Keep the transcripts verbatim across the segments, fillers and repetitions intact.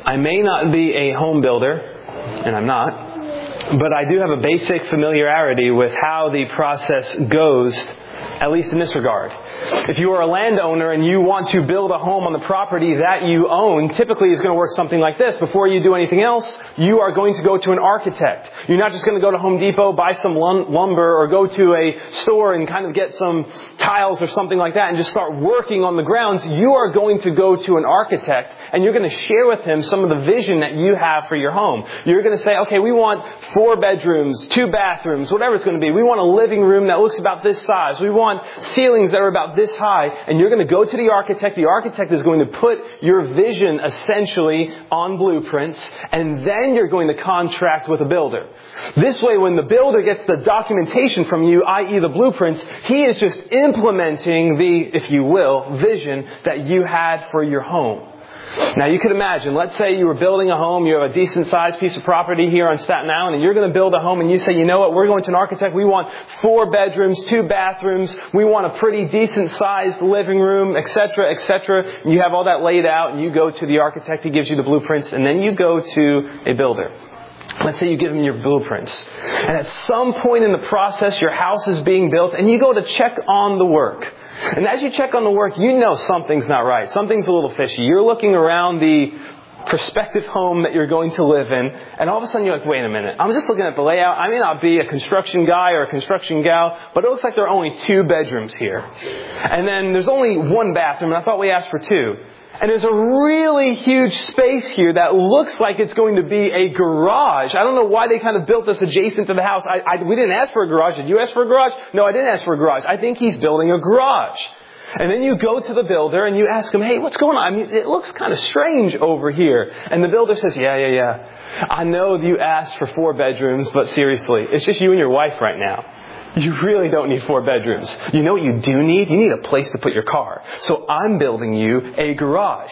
I may not be a home builder, and I'm not, but I do have a basic familiarity with how the process goes, at least in this regard. If you are a landowner and you want to build a home on the property that you own, typically it's going to work something like this. Before you do anything else, you are going to go to an architect. You're not just going to go to Home Depot, buy some lumber, or go to a store and kind of get some tiles or something like that and just start working on the grounds. You are going to go to an architect and you're going to share with him some of the vision that you have for your home. You're going to say, okay, we want four bedrooms, two bathrooms, whatever it's going to be. We want a living room that looks about this size. We want ceilings that are about this high. And you're going to go to the architect. The architect is going to put your vision essentially on blueprints. And then you're going to contract with a builder. This way, when the builder gets the documentation from you, that is the blueprints, he is just implementing the, if you will, vision that you had for your home. Now you could imagine, let's say you were building a home, you have a decent sized piece of property here on Staten Island, and you're going to build a home and you say, you know what, we're going to an architect, we want four bedrooms, two bathrooms, we want a pretty decent sized living room, et cetera, et cetera. And you have all that laid out and you go to the architect, he gives you the blueprints, and then you go to a builder. Let's say you give him your blueprints. And at some point in the process, your house is being built and you go to check on the work. And as you check on the work, you know something's not right. Something's a little fishy. You're looking around the prospective home that you're going to live in, and all of a sudden you're like, wait a minute, I'm just looking at the layout. I may not be a construction guy or a construction gal, but it looks like there are only two bedrooms here. And then there's only one bathroom, and I thought we asked for two. And there's a really huge space here that looks like it's going to be a garage. I don't know why they kind of built this adjacent to the house. I, I, we didn't ask for a garage. Did you ask for a garage? No, I didn't ask for a garage. I think he's building a garage. And then you go to the builder and you ask him, hey, what's going on? I mean, it looks kind of strange over here. And the builder says, yeah, yeah, yeah. I know you asked for four bedrooms, but seriously, it's just you and your wife right now. You really don't need four bedrooms. You know what you do need? You need a place to put your car. So I'm building you a garage.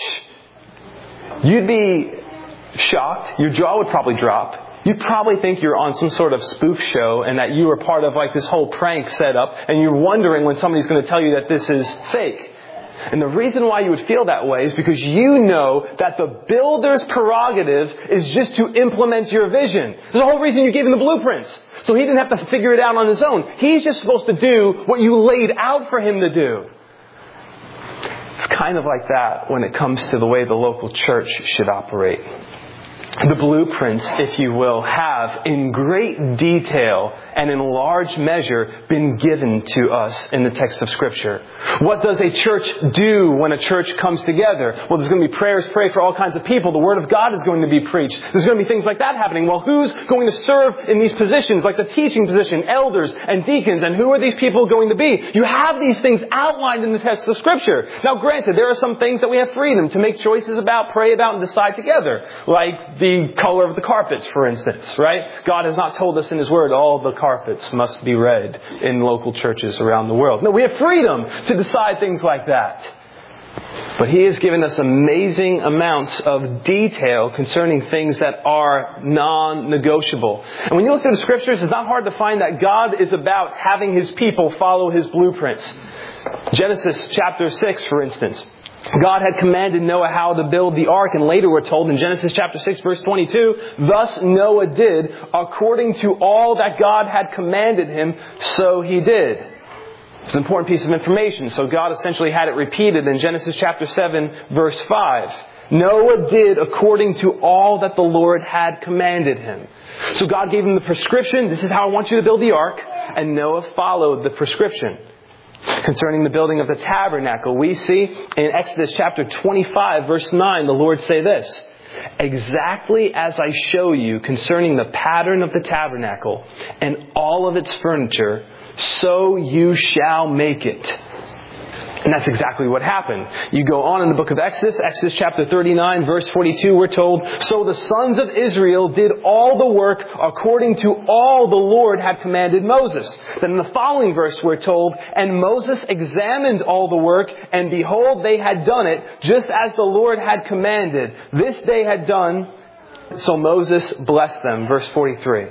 You'd be shocked. Your jaw would probably drop. You'd probably think you're on some sort of spoof show and that you were part of like this whole prank setup, and you're wondering when somebody's going to tell you that this is fake. And the reason why you would feel that way is because you know that the builder's prerogative is just to implement your vision. There's the whole reason you gave him the blueprints. So he didn't have to figure it out on his own. He's just supposed to do what you laid out for him to do. It's kind of like that when it comes to the way the local church should operate. The blueprints, if you will, have in great detail and in large measure been given to us in the text of Scripture. What does a church do when a church comes together? Well, there's going to be prayers prayed for all kinds of people. The Word of God is going to be preached. There's going to be things like that happening. Well, who's going to serve in these positions, like the teaching position, elders and deacons, and who are these people going to be? You have these things outlined in the text of Scripture. Now, granted, there are some things that we have freedom to make choices about, pray about, and decide together, like the The color of the carpets, for instance, right? God has not told us in His Word all the carpets must be red in local churches around the world. No, we have freedom to decide things like that. But He has given us amazing amounts of detail concerning things that are non-negotiable. And when you look through the Scriptures, it's not hard to find that God is about having His people follow His blueprints. Genesis chapter six, for instance. God had commanded Noah how to build the ark, and later we're told in Genesis chapter six verse twenty-two, thus Noah did according to all that God had commanded him, so he did. It's an important piece of information. So God essentially had it repeated in Genesis chapter seven verse five. Noah did according to all that the Lord had commanded him. So God gave him the prescription. This is how I want you to build the ark. And Noah followed the prescription. Concerning the building of the tabernacle, we see in Exodus chapter twenty-five verse nine, the Lord say this, exactly as I show you concerning the pattern of the tabernacle and all of its furniture, so you shall make it. And that's exactly what happened. You go on in the book of Exodus, Exodus chapter thirty-nine, verse forty-two, we're told, so the sons of Israel did all the work according to all the Lord had commanded Moses. Then in the following verse, we're told, and Moses examined all the work, and behold, they had done it just as the Lord had commanded. This they had done, so Moses blessed them. Verse forty-three.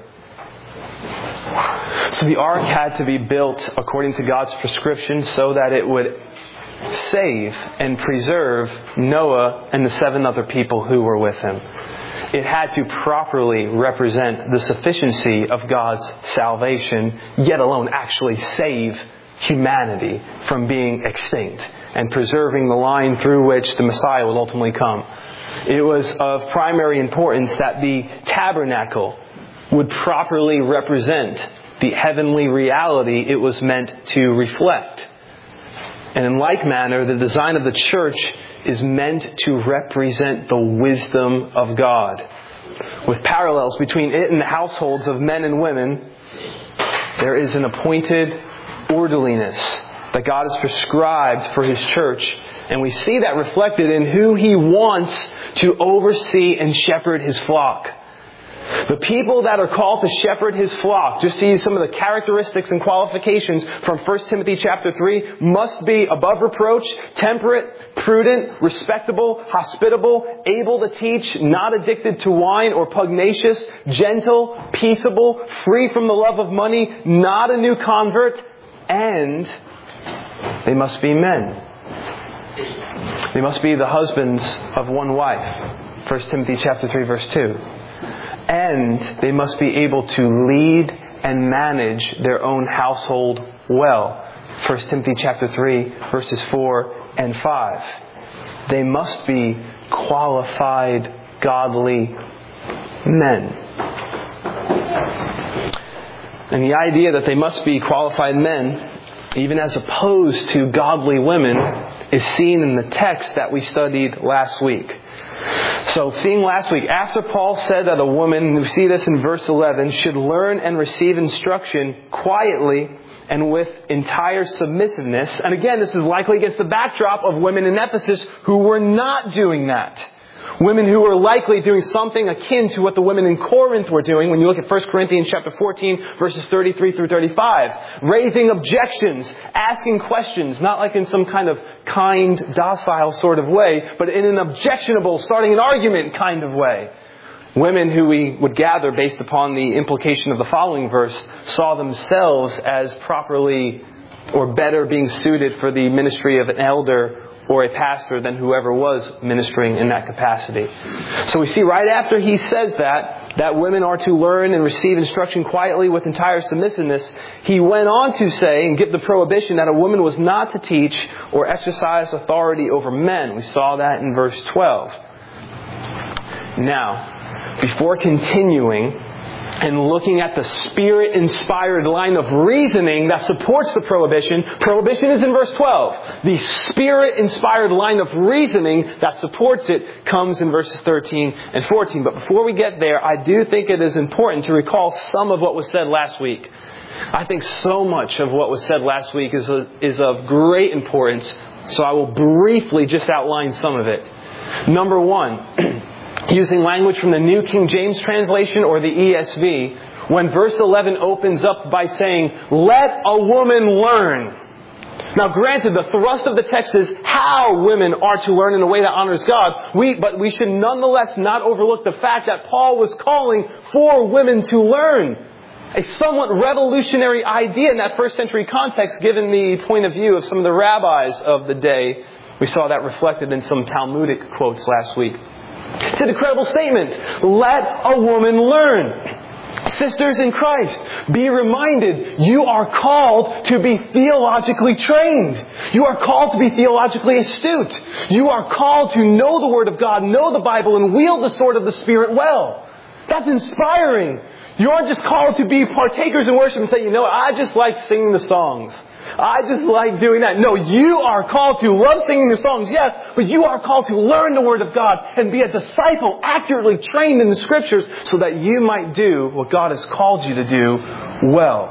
So the ark had to be built according to God's prescription so that it would save and preserve Noah and the seven other people who were with him. It had to properly represent the sufficiency of God's salvation, yet alone actually save humanity from being extinct and preserving the line through which the Messiah would ultimately come. It was of primary importance that the tabernacle would properly represent the heavenly reality it was meant to reflect. And in like manner, the design of the church is meant to represent the wisdom of God. With parallels between it and the households of men and women, there is an appointed orderliness that God has prescribed for His church. And we see that reflected in who He wants to oversee and shepherd His flock. The people that are called to shepherd His flock, just to use some of the characteristics and qualifications from First Timothy chapter three, must be above reproach, temperate, prudent, respectable, hospitable, able to teach, not addicted to wine or pugnacious, gentle, peaceable, free from the love of money, not a new convert, and they must be men. They must be the husbands of one wife. First Timothy chapter three verse two. And they must be able to lead and manage their own household well. First Timothy chapter three verses four and five. They must be qualified, godly men. And the idea that they must be qualified men, even as opposed to godly women, is seen in the text that we studied last week. So, seeing last week, after Paul said that a woman, we see this in verse eleven, should learn and receive instruction quietly and with entire submissiveness. And again, this is likely against the backdrop of women in Ephesus who were not doing that. Women who were likely doing something akin to what the women in Corinth were doing when you look at First Corinthians chapter fourteen, verses thirty-three through thirty-five. Raising objections, asking questions, not like in some kind of kind, docile sort of way, but in an objectionable, starting an argument kind of way. Women who we would gather based upon the implication of the following verse saw themselves as properly or better being suited for the ministry of an elder or a pastor than whoever was ministering in that capacity. So we see right after he says that, that women are to learn and receive instruction quietly with entire submissiveness, he went on to say and give the prohibition that a woman was not to teach or exercise authority over men. We saw that in verse twelve. Now, before continuing and looking at the Spirit-inspired line of reasoning that supports the prohibition, prohibition is in verse twelve. The Spirit-inspired line of reasoning that supports it comes in verses thirteen and fourteen. But before we get there, I do think it is important to recall some of what was said last week. I think so much of what was said last week is, a, is of great importance, so I will briefly just outline some of it. Number one, using language from the New King James translation or the E S V, when verse eleven opens up by saying, "Let a woman learn." Now granted, the thrust of the text is how women are to learn in a way that honors God. We, but we should nonetheless not overlook the fact that Paul was calling for women to learn. A somewhat revolutionary idea in that first century context, given the point of view of some of the rabbis of the day. We saw that reflected in some Talmudic quotes last week. It's an incredible statement. Let a woman learn. Sisters in Christ, be reminded you are called to be theologically trained. You are called to be theologically astute. You are called to know the Word of God, know the Bible, and wield the sword of the Spirit well. That's inspiring. You aren't just called to be partakers in worship and say, you know what, I just like singing the songs. I just like doing that. No, you are called to love singing the songs, yes, but you are called to learn the Word of God and be a disciple accurately trained in the Scriptures so that you might do what God has called you to do well.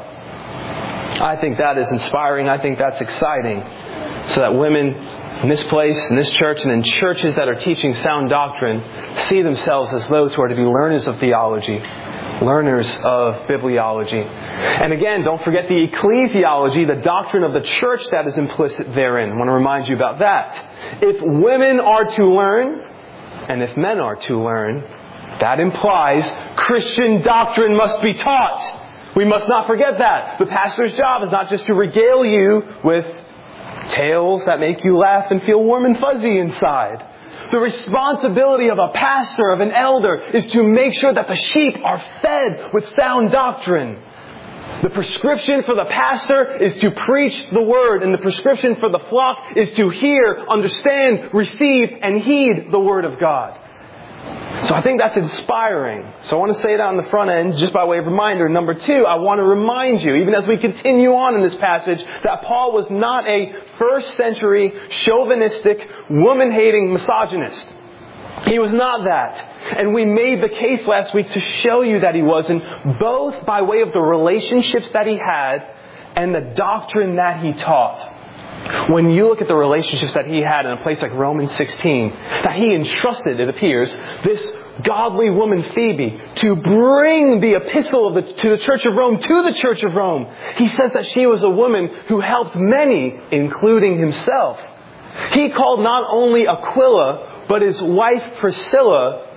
I think that is inspiring. I think that's exciting. So that women in this place, in this church, and in churches that are teaching sound doctrine see themselves as those who are to be learners of theology, learners of bibliology. And again, don't forget the ecclesiology, the doctrine of the church that is implicit therein. I want to remind you about that. If women are to learn, and if men are to learn, that implies Christian doctrine must be taught. We must not forget that. The pastor's job is not just to regale you with Tales that make you laugh and feel warm and fuzzy inside. The responsibility of a pastor, of an elder, is to make sure that the sheep are fed with sound doctrine. The prescription for the pastor is to preach the word, and the prescription for the flock is to hear, understand, receive, and heed the word of God. So I think that's inspiring. So I want to say that on the front end, just by way of reminder. Number two, I want to remind you, even as we continue on in this passage, that Paul was not a first century, chauvinistic, woman-hating misogynist. He was not that. And we made the case last week to show you that he wasn't, both by way of the relationships that he had and the doctrine that he taught. When you look at the relationships that he had in a place like Romans sixteen, that he entrusted, it appears, this godly woman Phoebe to bring the epistle of the, to the Church of Rome to the Church of Rome. He says that she was a woman who helped many, including himself. He called not only Aquila, but his wife Priscilla,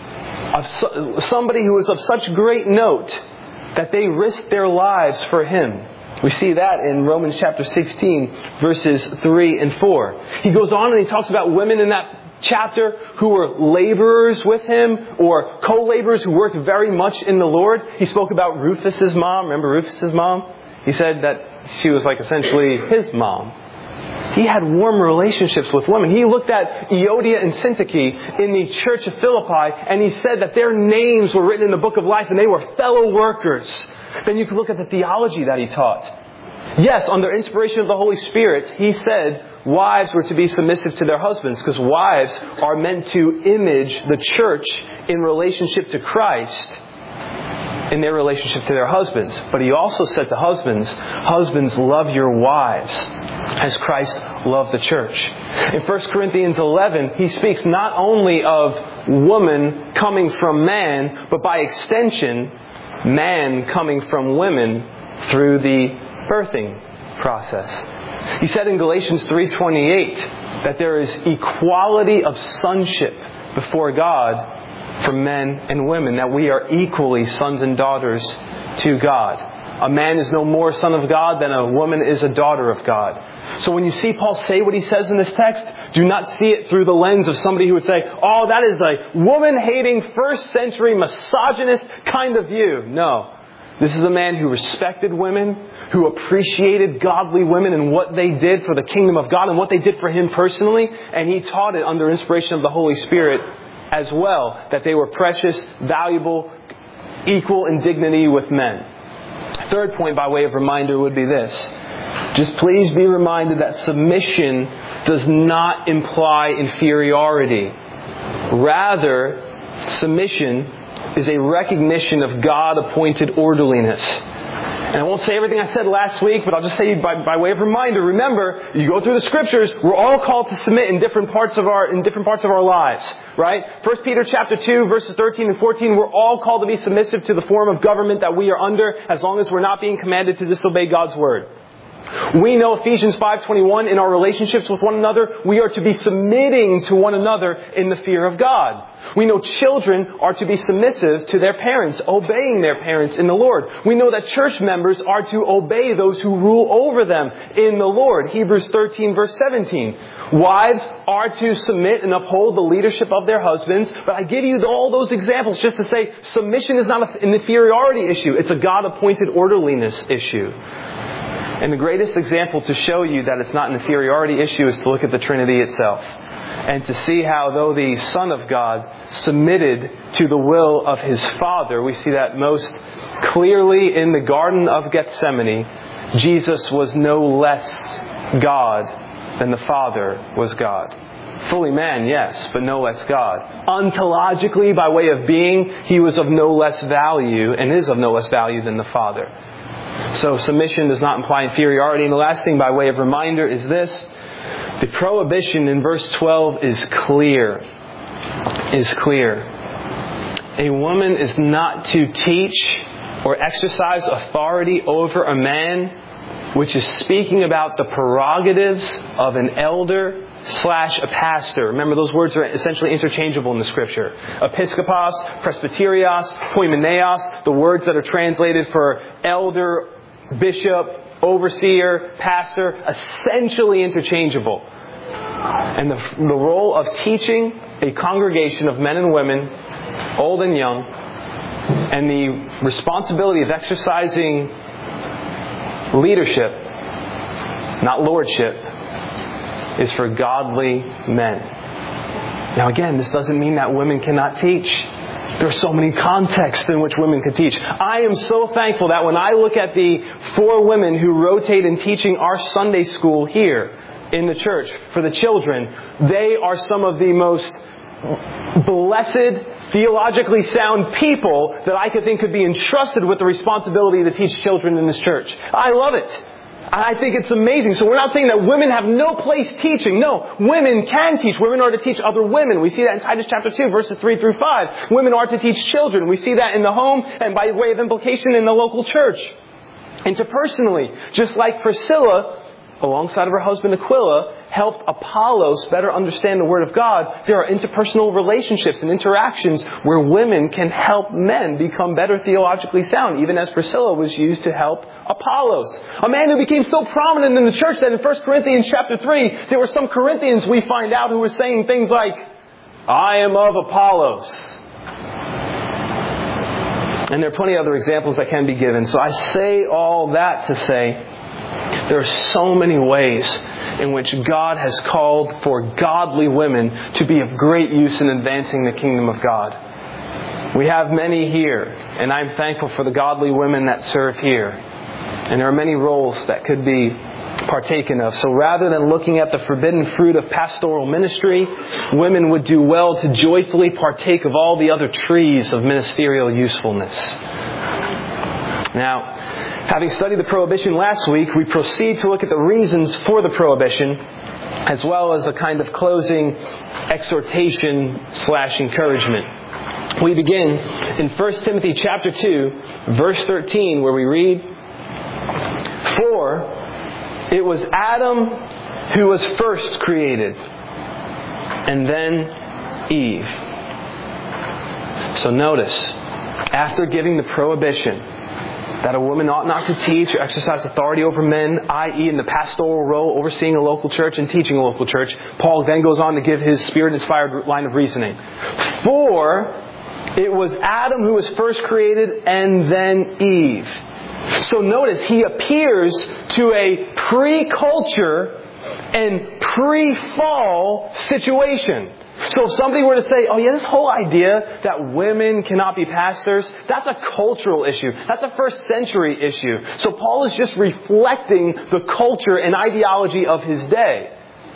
of somebody who was of such great note that they risked their lives for him. We see that in Romans chapter sixteen, verses three and four. He goes on and he talks about women in that chapter who were laborers with him or co-laborers who worked very much in the Lord. He spoke about Rufus's mom. Remember Rufus's mom? He said that she was like essentially his mom. He had warm relationships with women. He looked at Euodia and Syntyche in the church of Philippi, and he said that their names were written in the book of life and they were fellow workers. Then you can look at the theology that he taught. Yes, under inspiration of the Holy Spirit, he said wives were to be submissive to their husbands because wives are meant to image the church in relationship to Christ in their relationship to their husbands. But he also said to husbands, husbands, love your wives as Christ loved the church. In First Corinthians eleven, he speaks not only of woman coming from man, but by extension, man coming from women through the birthing process. He said in Galatians three twenty-eight that there is equality of sonship before God for men and women, that we are equally sons and daughters to God. A man is no more son of God than a woman is a daughter of God. So when you see Paul say what he says in this text, do not see it through the lens of somebody who would say, oh, that is a woman-hating, first century, misogynist kind of view. No. This is a man who respected women, who appreciated godly women and what they did for the kingdom of God and what they did for him personally. And he taught it under inspiration of the Holy Spirit as well, that they were precious, valuable, equal in dignity with men. Third point by way of reminder would be this. Just please be reminded that submission does not imply inferiority. Rather, submission is a recognition of God-appointed orderliness. And I won't say everything I said last week, but I'll just say by, by way of reminder, remember, you go through the scriptures, we're all called to submit in different parts of our, in different parts of our lives, right? First Peter chapter two, verses thirteen and fourteen, we're all called to be submissive to the form of government that we are under, as long as we're not being commanded to disobey God's word. We know Ephesians five twenty-one, in our relationships with one another, we are to be submitting to one another in the fear of God. We know children are to be submissive to their parents, obeying their parents in the Lord. We know that church members are to obey those who rule over them in the Lord. Hebrews thirteen verse seventeen. Wives are to submit and uphold the leadership of their husbands. But I give you all those examples just to say submission is not an inferiority issue. It's a God-appointed orderliness issue. And the greatest example to show you that it's not an inferiority issue is to look at the Trinity itself. And to see how though the Son of God submitted to the will of His Father, we see that most clearly in the Garden of Gethsemane. Jesus was no less God than the Father was God. Fully man, yes, but no less God. Ontologically, by way of being, He was of no less value and is of no less value than the Father. So submission does not imply inferiority. And the last thing by way of reminder is this. The prohibition in verse twelve is clear. Is clear. A woman is not to teach or exercise authority over a man, which is speaking about the prerogatives of an elder slash a pastor. Remember, those words are essentially interchangeable in the Scripture. Episkopos, presbyterios, poimeneos, the words that are translated for elder, bishop, overseer, pastor, essentially interchangeable. And the, the role of teaching a congregation of men and women, old and young, and the responsibility of exercising leadership, not lordship, is for godly men. Now again, this doesn't mean that women cannot teach. There are so many contexts in which women could teach. I am so thankful that when I look at the four women who rotate in teaching our Sunday school here in the church for the children, they are some of the most blessed, theologically sound people that I could think could be entrusted with the responsibility to teach children in this church. I love it. I think it's amazing. So we're not saying that women have no place teaching. No, women can teach. Women are to teach other women. We see that in Titus chapter two, verses three through five. Women are to teach children. We see that in the home and by way of implication in the local church. Interpersonally, just like Priscilla, alongside of her husband Aquila, helped Apollos better understand the Word of God, there are interpersonal relationships and interactions where women can help men become better theologically sound, even as Priscilla was used to help Apollos. A man who became so prominent in the church that in First Corinthians chapter three, there were some Corinthians we find out who were saying things like, I am of Apollos. And there are plenty of other examples that can be given. So I say all that to say, there are so many ways in which God has called for godly women to be of great use in advancing the kingdom of God. We have many here, and I'm thankful for the godly women that serve here. And there are many roles that could be partaken of. So rather than looking at the forbidden fruit of pastoral ministry, women would do well to joyfully partake of all the other trees of ministerial usefulness. Now, having studied the prohibition last week, we proceed to look at the reasons for the prohibition, as well as a kind of closing exhortation slash encouragement. We begin in First Timothy chapter two, verse thirteen, where we read, For it was Adam who was first created, and then Eve. So notice, after giving the prohibition that a woman ought not to teach or exercise authority over men, that is in the pastoral role, overseeing a local church and teaching a local church, Paul then goes on to give his Spirit-inspired line of reasoning. For it was Adam who was first created and then Eve. So notice, he appears to a pre-culture and pre-fall situation. So if somebody were to say, oh yeah, this whole idea that women cannot be pastors, that's a cultural issue. That's a first century issue. So Paul is just reflecting the culture and ideology of his day.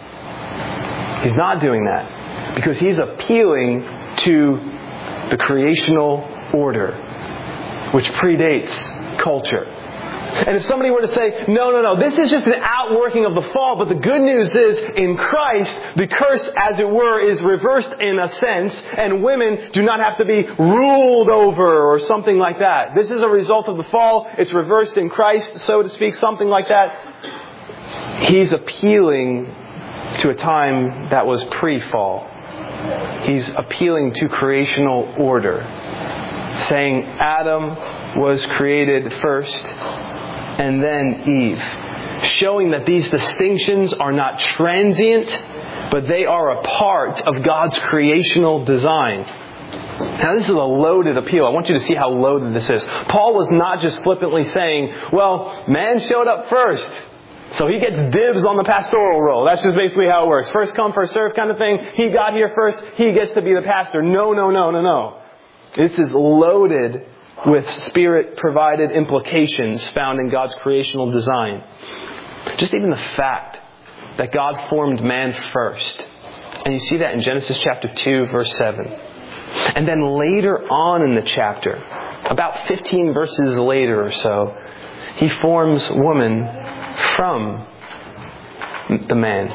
He's not doing that because he's appealing to the creational order, which predates culture. And if somebody were to say, no, no, no, this is just an outworking of the fall, but the good news is, in Christ, the curse, as it were, is reversed in a sense, and women do not have to be ruled over or something like that. This is a result of the fall. It's reversed in Christ, so to speak, something like that. He's appealing to a time that was pre-fall. He's appealing to creational order, saying Adam was created first, and then Eve, showing that these distinctions are not transient, but they are a part of God's creational design. Now this is a loaded appeal. I want you to see how loaded this is. Paul was not just flippantly saying, well, man showed up first, so he gets dibs on the pastoral role. That's just basically how it works. First come, first serve kind of thing. He got here first, he gets to be the pastor. No, no, no, no, no. This is loaded with Spirit-provided implications found in God's creational design. Just even the fact that God formed man first. And you see that in Genesis chapter two, verse seven. And then later on in the chapter, about fifteen verses later or so, He forms woman from the man.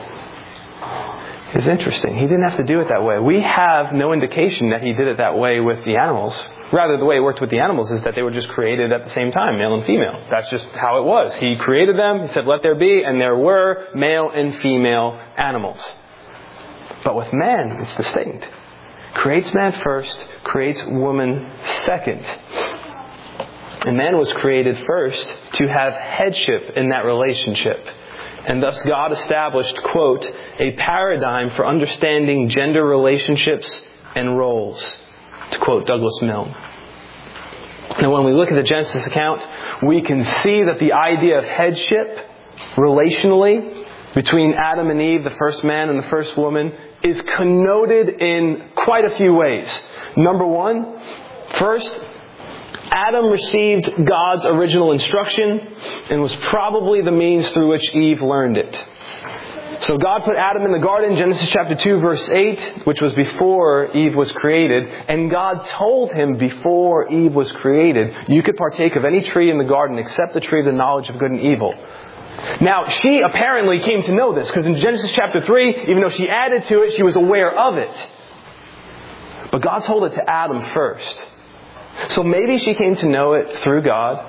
It's interesting. He didn't have to do it that way. We have no indication that He did it that way with the animals. Rather, the way it worked with the animals is that they were just created at the same time, male and female. That's just how it was. He created them, He said, let there be, and there were male and female animals. But with man, it's distinct. Creates man first, creates woman second. And man was created first to have headship in that relationship. And thus God established, quote, a paradigm for understanding gender relationships and roles, to quote Douglas Milne. Now when we look at the Genesis account, we can see that the idea of headship relationally between Adam and Eve, the first man and the first woman, is connoted in quite a few ways. Number one, first, Adam received God's original instruction and was probably the means through which Eve learned it. So God put Adam in the garden, Genesis chapter two, verse eight, which was before Eve was created. And God told him before Eve was created, you could partake of any tree in the garden except the tree of the knowledge of good and evil. Now, she apparently came to know this, because in Genesis chapter three, even though she added to it, she was aware of it. But God told it to Adam first. So maybe she came to know it through God,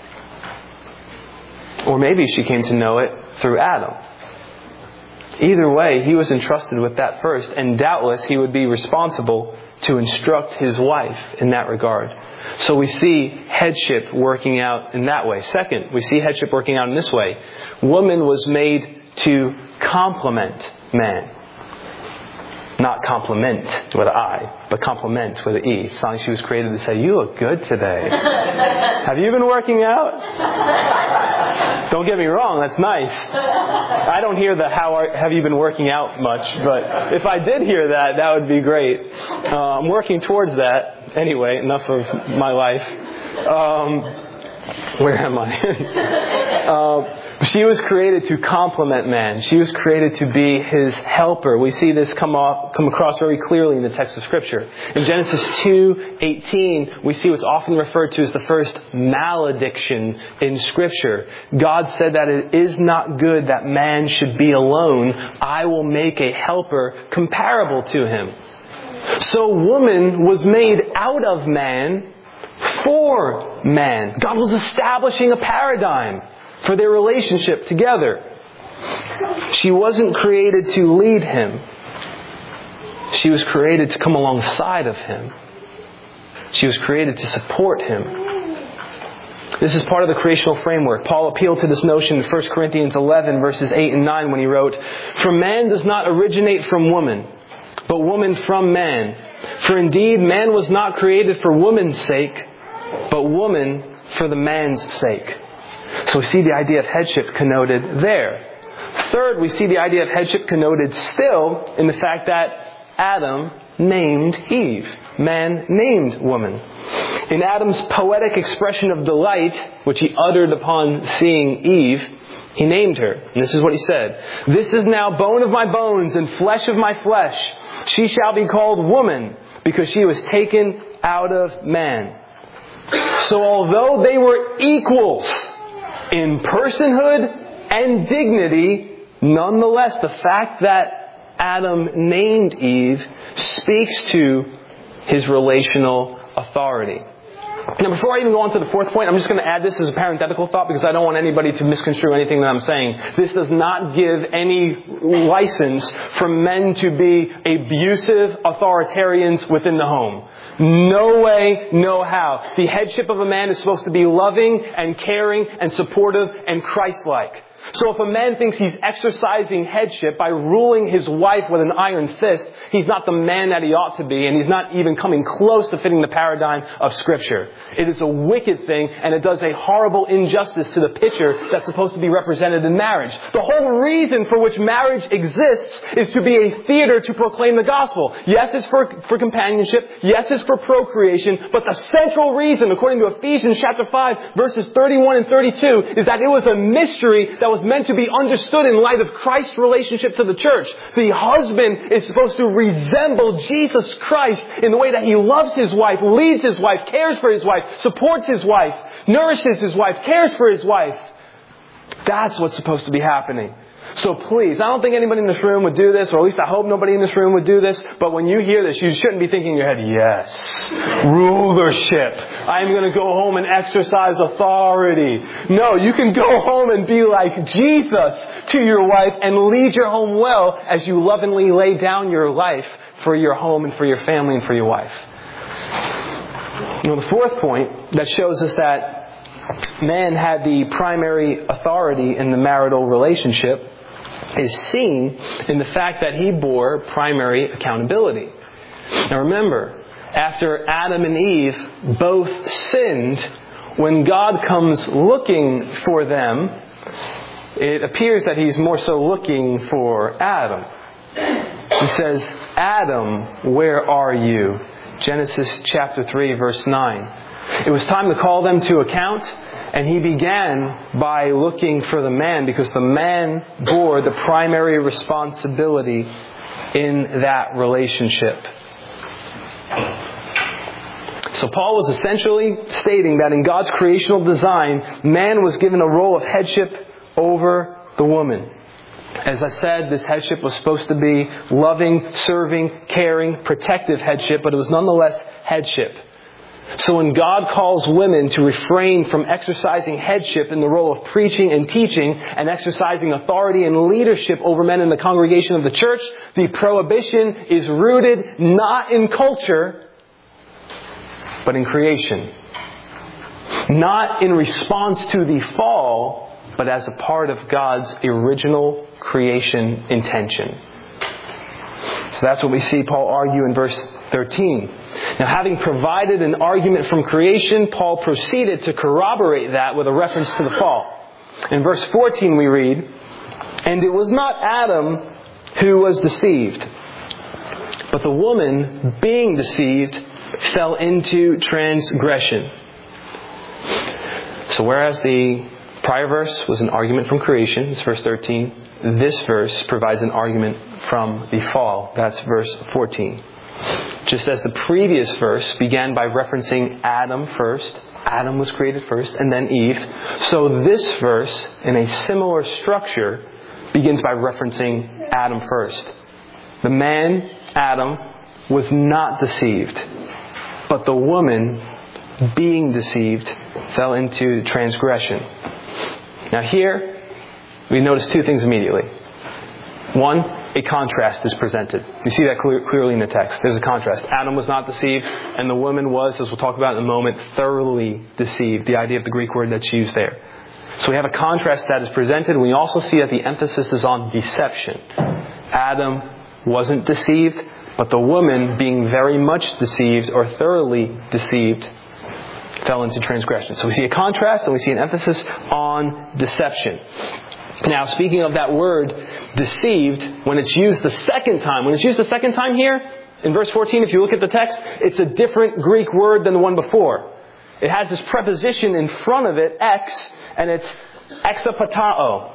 or maybe she came to know it through Adam. Either way, he was entrusted with that first, and doubtless he would be responsible to instruct his wife in that regard. So we see headship working out in that way. Second, we see headship working out in this way. Woman was made to complement man. Not compliment with an I, but compliment with an E. It's not like she was created to say, you look good today. Have you been working out? Don't get me wrong, that's nice. I don't hear the how are, have you been working out much, but if I did hear that, that would be great. Uh, I'm working towards that. Anyway, enough of my life. Um, where am I? uh, She was created to complement man. She was created to be his helper. We see this come off, come across very clearly in the text of Scripture. In Genesis two eighteen, we see what's often referred to as the first malediction in Scripture. God said that it is not good that man should be alone. I will make a helper comparable to him. So woman was made out of man for man. God was establishing a paradigm for their relationship together. She wasn't created to lead him. She was created to come alongside of him. She was created to support him. This is part of the creational framework. Paul appealed to this notion in First Corinthians eleven, verses eight and nine, when he wrote, for man does not originate from woman, but woman from man. For indeed, man was not created for woman's sake, but woman for the man's sake. So we see the idea of headship connoted there. Third, we see the idea of headship connoted still in the fact that Adam named Eve. Man named woman. In Adam's poetic expression of delight, which he uttered upon seeing Eve, he named her. And this is what he said. This is now bone of my bones and flesh of my flesh. She shall be called woman, because she was taken out of man. So although they were equals in personhood and dignity, nonetheless, the fact that Adam named Eve speaks to his relational authority. Now, before I even go on to the fourth point, I'm just going to add this as a parenthetical thought because I don't want anybody to misconstrue anything that I'm saying. This does not give any license for men to be abusive authoritarians within the home. No way, no how. The headship of a man is supposed to be loving and caring and supportive and Christ-like. So if a man thinks he's exercising headship by ruling his wife with an iron fist, he's not the man that he ought to be, and he's not even coming close to fitting the paradigm of Scripture. It is a wicked thing, and it does a horrible injustice to the picture that's supposed to be represented in marriage. The whole reason for which marriage exists is to be a theater to proclaim the gospel. Yes, it's for, for companionship. Yes, it's for procreation. But the central reason, according to Ephesians chapter five, verses thirty-one and thirty-two, is that it was a mystery that was meant to be understood in light of Christ's relationship to the church. The husband is supposed to resemble Jesus Christ in the way that he loves his wife, leads his wife, cares for his wife, supports his wife, nourishes his wife, cares for his wife. That's what's supposed to be happening. So please, I don't think anybody in this room would do this, or at least I hope nobody in this room would do this, but when you hear this, you shouldn't be thinking in your head, yes, rulership. I'm going to go home and exercise authority. No, you can go home and be like Jesus to your wife and lead your home well as you lovingly lay down your life for your home and for your family and for your wife. Now, the fourth point that shows us that man had the primary authority in the marital relationship is seen in the fact that he bore primary accountability. Now remember, after Adam and Eve both sinned, when God comes looking for them, it appears that He's more so looking for Adam. He says, "Adam, where are you?" Genesis chapter three, verse nine. It was time to call them to account, and He began by looking for the man because the man bore the primary responsibility in that relationship. So Paul was essentially stating that in God's creational design, man was given a role of headship over the woman. As I said, this headship was supposed to be loving, serving, caring, protective headship, but it was nonetheless headship. So when God calls women to refrain from exercising headship in the role of preaching and teaching and exercising authority and leadership over men in the congregation of the church, the prohibition is rooted not in culture, but in creation. Not in response to the fall, but as a part of God's original creation intention. So that's what we see Paul argue in verse thirteen. Now, having provided an argument from creation, Paul proceeded to corroborate that with a reference to the fall. In verse fourteen we read, "And it was not Adam who was deceived, but the woman, being deceived, fell into transgression." So whereas the prior verse was an argument from creation, it's verse thirteen, this verse provides an argument from the fall. That's verse fourteen. Just as the previous verse began by referencing Adam first, Adam was created first, and then Eve, so this verse, in a similar structure, begins by referencing Adam first. The man, Adam, was not deceived, but the woman, being deceived, fell into transgression. Now here, we notice two things immediately. One, a contrast is presented. You see that clear, clearly in the text. There's a contrast. Adam was not deceived, and the woman was, as we'll talk about in a moment, thoroughly deceived. The idea of the Greek word that's used there. So we have a contrast that is presented, and we also see that the emphasis is on deception. Adam wasn't deceived, but the woman, being very much deceived or thoroughly deceived, fell into transgression. So we see a contrast and we see an emphasis on deception. Now, speaking of that word, deceived, when it's used the second time, when it's used the second time here, in verse fourteen, if you look at the text, it's a different Greek word than the one before. It has this preposition in front of it, ex, and it's exapatao.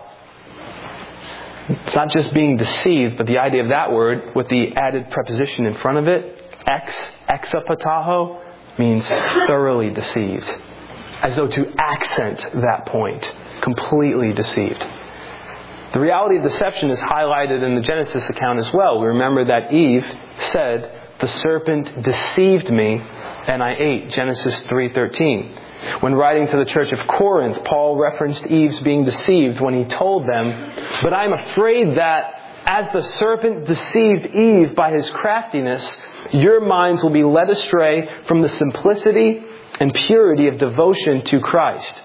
It's not just being deceived, but the idea of that word with the added preposition in front of it, ex, exapataho, means thoroughly deceived. As though to accent that point, completely deceived. The reality of deception is highlighted in the Genesis account as well. We remember that Eve said, "The serpent deceived me and I ate." Genesis three thirteen. When writing to the church of Corinth, Paul referenced Eve's being deceived when he told them, "But I am afraid that as the serpent deceived Eve by his craftiness, your minds will be led astray from the simplicity and purity of devotion to Christ."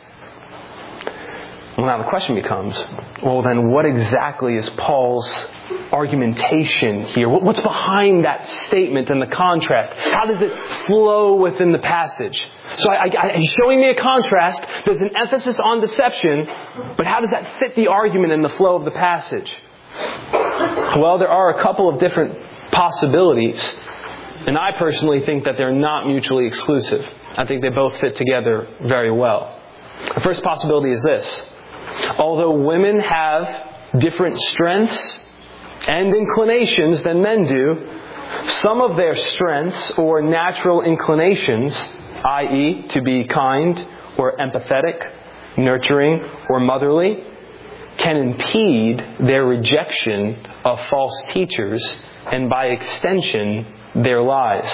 Well, now the question becomes, well then what exactly is Paul's argumentation here? What's behind that statement and the contrast? How does it flow within the passage? So I, I, he's showing me a contrast. There's an emphasis on deception, but how does that fit the argument and the flow of the passage? Well, there are a couple of different possibilities, and I personally think that they're not mutually exclusive. I think they both fit together very well. The first possibility is this. Although women have different strengths and inclinations than men do, some of their strengths or natural inclinations, that is to be kind or empathetic, nurturing or motherly, can impede their rejection of false teachers and by extension their lies.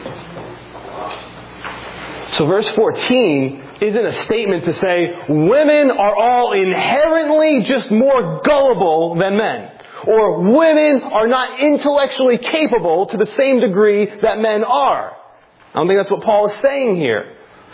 So verse fourteen isn't a statement to say women are all inherently just more gullible than men. Or women are not intellectually capable to the same degree that men are. I don't think that's what Paul is saying here.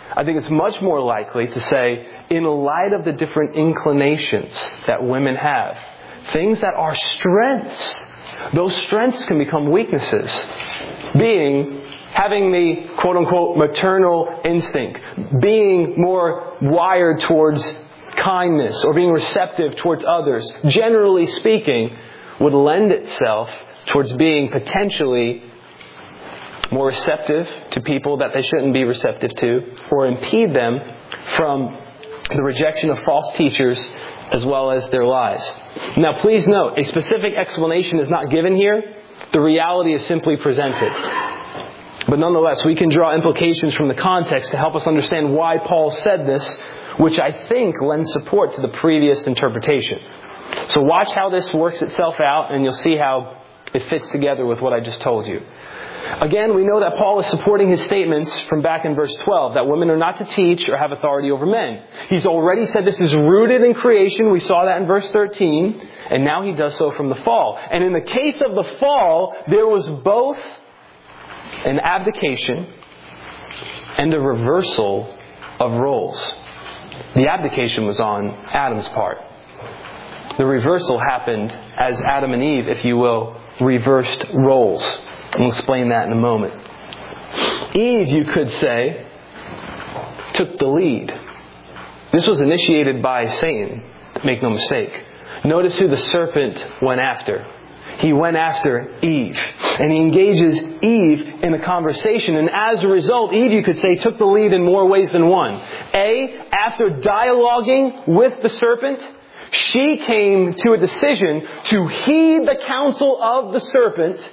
I think it's much more likely to say, in light of the different inclinations that women have, things that are strengths, those strengths can become weaknesses. Being, having the quote-unquote maternal instinct, being more wired towards kindness or being receptive towards others, generally speaking, would lend itself towards being potentially more receptive to people that they shouldn't be receptive to, or impede them from the rejection of false teachers as well as their lies. Now please note, a specific explanation is not given here. The reality is simply presented. But nonetheless, we can draw implications from the context to help us understand why Paul said this, which I think lends support to the previous interpretation. So watch how this works itself out, and you'll see how it fits together with what I just told you. Again, we know that Paul is supporting his statements from back in verse twelve, that women are not to teach or have authority over men. He's already said this is rooted in creation. We saw that in verse thirteen. And now he does so from the fall. And in the case of the fall, there was both an abdication and a reversal of roles. The abdication was on Adam's part. The reversal happened as Adam and Eve, if you will, reversed roles. We'll explain that in a moment. Eve, you could say, took the lead. This was initiated by Satan, make no mistake. Notice who the serpent went after. He went after Eve. And he engages Eve in a conversation. And as a result, Eve, you could say, took the lead in more ways than one. A, after dialoguing with the serpent, she came to a decision to heed the counsel of the serpent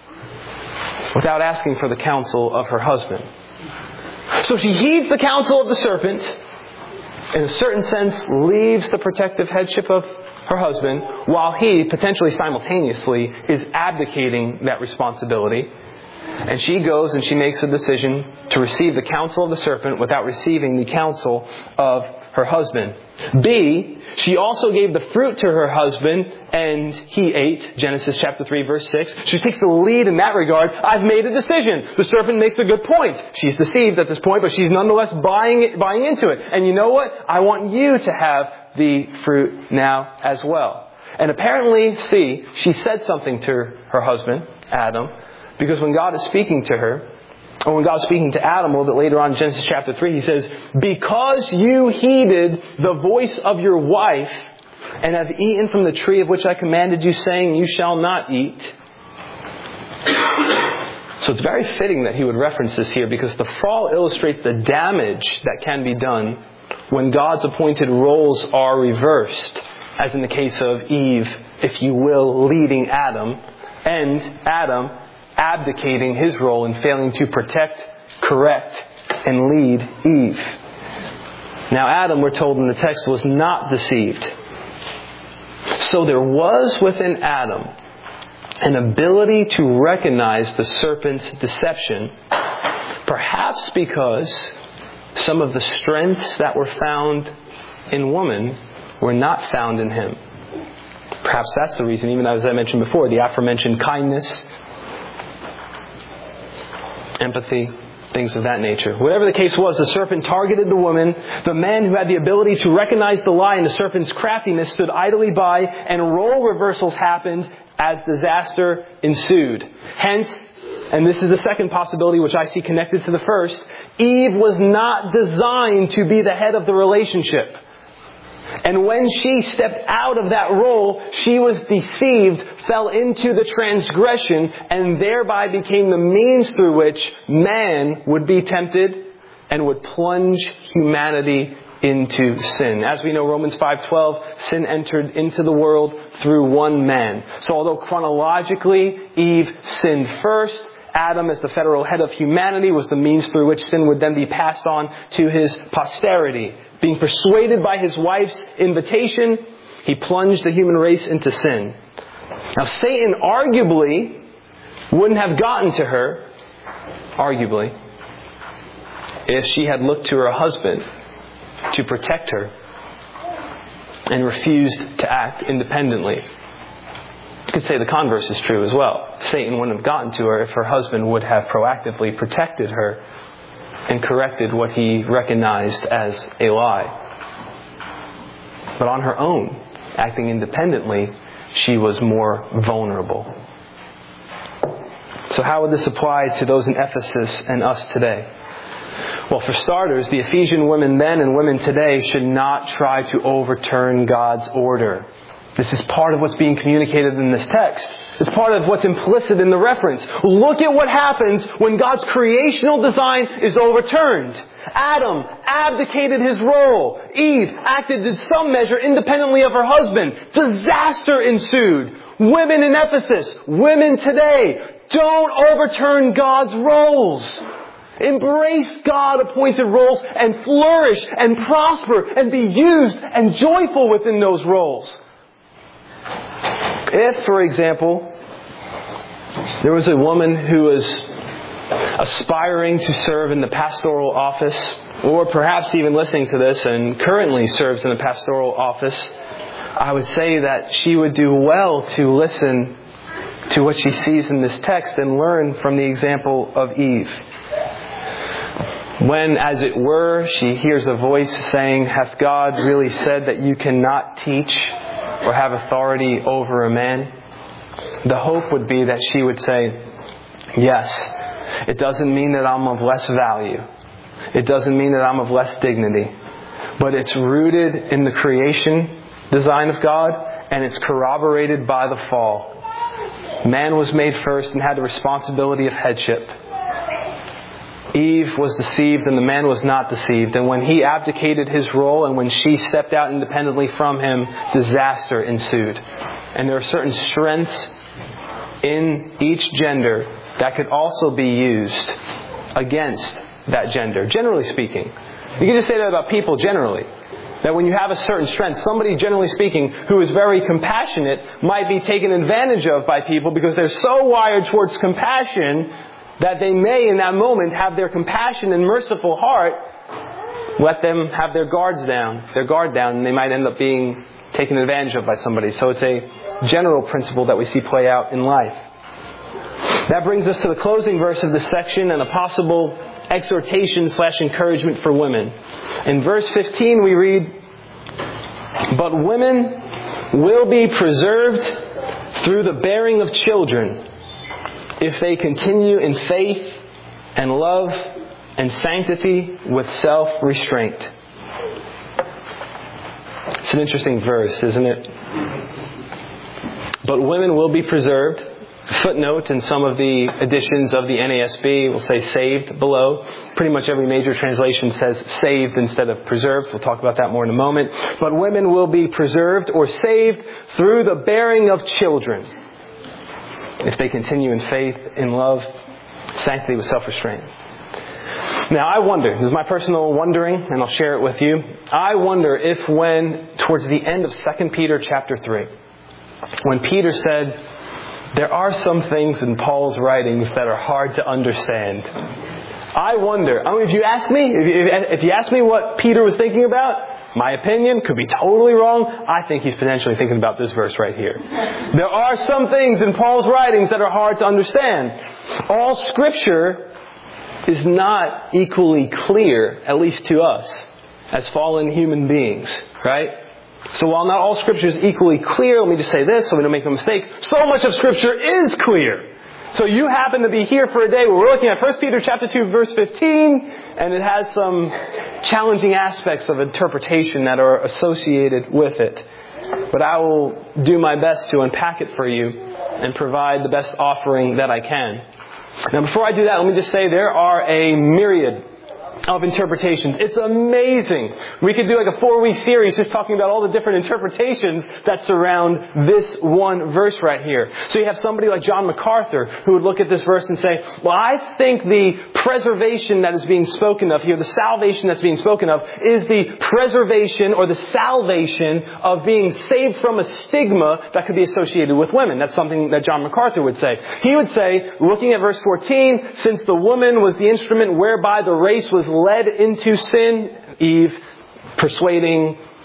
without asking for the counsel of her husband. So she heeds the counsel of the serpent, in a certain sense leaves the protective headship of her husband, while he, potentially simultaneously, is abdicating that responsibility. And she goes and she makes a decision to receive the counsel of the serpent without receiving the counsel of her husband. B, she also gave the fruit to her husband and he ate. Genesis chapter three verse six. She takes the lead in that regard. I've made a decision. The serpent makes a good point. She's deceived at this point, but she's nonetheless buying it, buying into it. And you know what? I want you to have the fruit now as well. And apparently, see, she said something to her husband, Adam, because when God is speaking to her, or when God is speaking to Adam a little bit later on in Genesis chapter three, he says, because you heeded the voice of your wife and have eaten from the tree of which I commanded you, saying, you shall not eat. So it's very fitting that he would reference this here, because the fall illustrates the damage that can be done when God's appointed roles are reversed, as in the case of Eve, if you will, leading Adam, and Adam abdicating his role in failing to protect, correct, and lead Eve. Now Adam, we're told in the text, was not deceived. So there was within Adam an ability to recognize the serpent's deception, perhaps because some of the strengths that were found in woman were not found in him. Perhaps that's the reason, even as I mentioned before, the aforementioned kindness, empathy, things of that nature. Whatever the case was, the serpent targeted the woman. The man who had the ability to recognize the lie in the serpent's craftiness stood idly by, and role reversals happened as disaster ensued. Hence, and this is the second possibility which I see connected to the first, Eve was not designed to be the head of the relationship. And when she stepped out of that role, she was deceived, fell into the transgression, and thereby became the means through which man would be tempted and would plunge humanity into sin. As we know, Romans five twelve, sin entered into the world through one man. So although chronologically Eve sinned first, Adam, as the federal head of humanity, was the means through which sin would then be passed on to his posterity. Being persuaded by his wife's invitation, he plunged the human race into sin. Now, Satan arguably wouldn't have gotten to her, arguably, if she had looked to her husband to protect her and refused to act independently. You could say the converse is true as well. Satan wouldn't have gotten to her if her husband would have proactively protected her and corrected what he recognized as a lie. But on her own, acting independently, she was more vulnerable. So how would this apply to those in Ephesus and us today? Well, for starters, the Ephesian women then and women today should not try to overturn God's order. This is part of what's being communicated in this text. It's part of what's implicit in the reference. Look at what happens when God's creational design is overturned. Adam abdicated his role. Eve acted in some measure independently of her husband. Disaster ensued. Women in Ephesus, women today, don't overturn God's roles. Embrace God-appointed roles and flourish and prosper and be used and joyful within those roles. If, for example, there was a woman who was aspiring to serve in the pastoral office, or perhaps even listening to this and currently serves in a pastoral office, I would say that she would do well to listen to what she sees in this text and learn from the example of Eve. When, as it were, she hears a voice saying, "Hath God really said that you cannot teach or have authority over a man?" The hope would be that she would say, "Yes, it doesn't mean that I'm of less value. It doesn't mean that I'm of less dignity. But it's rooted in the creation design of God, and it's corroborated by the fall. Man was made first and had the responsibility of headship. Eve was deceived and the man was not deceived. And when he abdicated his role and when she stepped out independently from him, disaster ensued. And there are certain strengths in each gender that could also be used against that gender, generally speaking. You can just say that about people generally. That when you have a certain strength, somebody, generally speaking, who is very compassionate might be taken advantage of by people because they're so wired towards compassion that they may, in that moment, have their compassion and merciful heart let them have their guards down, their guard down, and they might end up being taken advantage of by somebody. So it's a general principle that we see play out in life. That brings us to the closing verse of this section and a possible exhortation slash encouragement for women. In verse fifteen we read, "But women will be preserved through the bearing of children if they continue in faith and love and sanctity with self-restraint." It's an interesting verse, isn't it? But women will be preserved. Footnote in some of the editions of the N A S B will say saved below. Pretty much every major translation says saved instead of preserved. We'll talk about that more in a moment. But women will be preserved or saved through the bearing of children if they continue in faith, in love, sanctity with self-restraint. Now I wonder, this is my personal wondering, and I'll share it with you. I wonder if when, towards the end of Second Peter chapter three, when Peter said, there are some things in Paul's writings that are hard to understand. I wonder, I mean, if you ask me, if you, if you ask me what Peter was thinking about, my opinion could be totally wrong. I think he's potentially thinking about this verse right here. There are some things in Paul's writings that are hard to understand. All Scripture is not equally clear, at least to us, as fallen human beings, right? So while not all Scripture is equally clear, let me just say this so we don't make no mistake, so much of Scripture is clear. So you happen to be here for a day where we're looking at First Peter chapter two, verse fifteen, and it has some challenging aspects of interpretation that are associated with it. But I will do my best to unpack it for you and provide the best offering that I can. Now before I do that, let me just say there are a myriad of interpretations. It's amazing. We could do like a four-week series just talking about all the different interpretations that surround this one verse right here. So you have somebody like John MacArthur who would look at this verse and say, well, I think the preservation that is being spoken of here, the salvation that's being spoken of, is the preservation or the salvation of being saved from a stigma that could be associated with women. That's something that John MacArthur would say. He would say, looking at verse fourteen, since the woman was the instrument whereby the race was led into sin, Eve persuading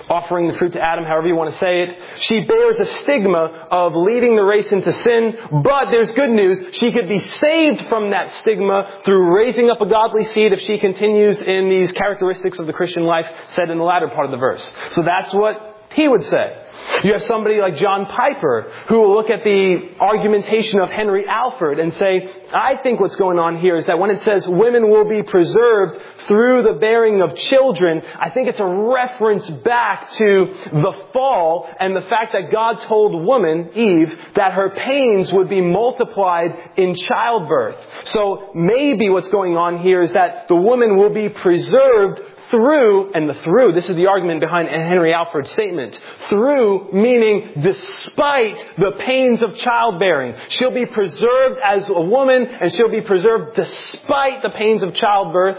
offering the fruit to Adam, however you want to say it. She bears a stigma of leading the race into sin, but there's good news. She could be saved from that stigma through raising up a godly seed if she continues in these characteristics of the Christian life said in the latter part of the verse. So that's what he would say. You have somebody like John Piper who will look at the argumentation of Henry Alford and say, I think what's going on here is that when it says women will be preserved through the bearing of children, I think it's a reference back to the fall and the fact that God told woman, Eve, that her pains would be multiplied in childbirth. So maybe what's going on here is that the woman will be preserved through, and the through, this is the argument behind Henry Alford's statement. Through, meaning despite the pains of childbearing. She'll be preserved as a woman, and she'll be preserved despite the pains of childbirth.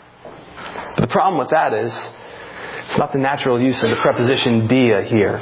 But the problem with that is, it's not the natural use of the preposition dia here.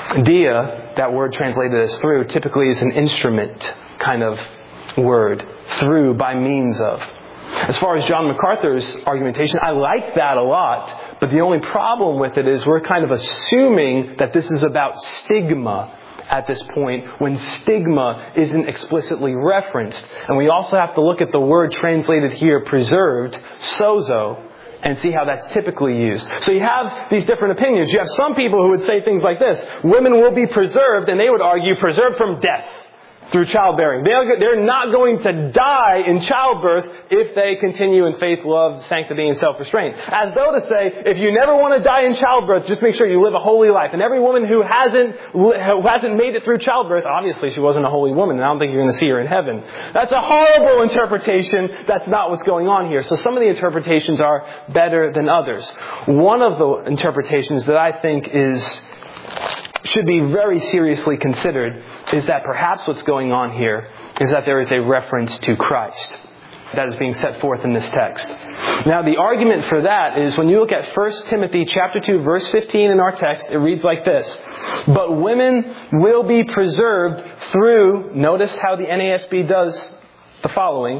Dia, that word translated as through, typically is an instrument kind of word. Through, by means of. As far as John MacArthur's argumentation, I like that a lot, but the only problem with it is we're kind of assuming that this is about stigma at this point when stigma isn't explicitly referenced. And we also have to look at the word translated here, preserved, sozo, and see how that's typically used. So you have these different opinions. You have some people who would say things like this: women will be preserved, and they would argue preserved from death through childbearing. They're, they're not going to die in childbirth if they continue in faith, love, sanctity, and self-restraint. As though to say, if you never want to die in childbirth, just make sure you live a holy life. And every woman who hasn't who hasn't made it through childbirth, obviously she wasn't a holy woman, and I don't think you're going to see her in heaven. That's a horrible interpretation. That's not what's going on here. So some of the interpretations are better than others. One of the interpretations that I think is should be very seriously considered is that perhaps what's going on here is that there is a reference to Christ that is being set forth in this text. Now, the argument for that is when you look at First Timothy chapter two, verse fifteen in our text, it reads like this: but women will be preserved through, notice how the N A S B does the following,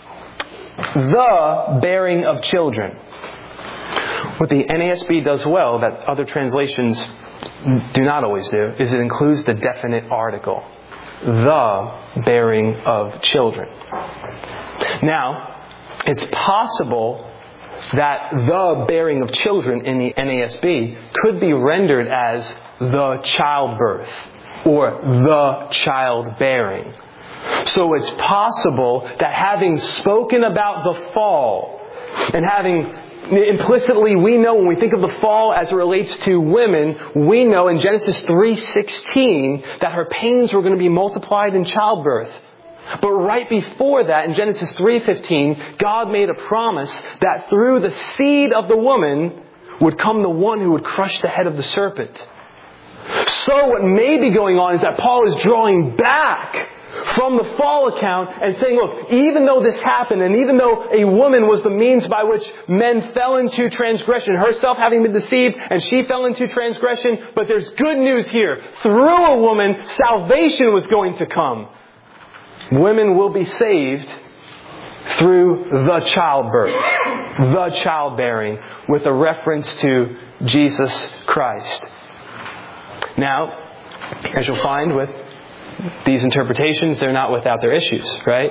the bearing of children. What the N A S B does well, that other translations do not always do, is it includes the definite article. The bearing of children. Now, it's possible that the bearing of children in the N A S B could be rendered as the childbirth or the childbearing. So it's possible that having spoken about the fall and having implicitly, we know when we think of the fall as it relates to women, we know in Genesis three sixteen that her pains were going to be multiplied in childbirth. But right before that, in Genesis three fifteen, God made a promise that through the seed of the woman would come the one who would crush the head of the serpent. So what may be going on is that Paul is drawing back from the fall account and saying, look, even though this happened, and even though a woman was the means by which men fell into transgression, herself having been deceived, and she fell into transgression, but there's good news here. Through a woman, salvation was going to come. Women will be saved through the childbirth, the childbearing, with a reference to Jesus Christ. Now, as you'll find with these interpretations, they're not without their issues, right?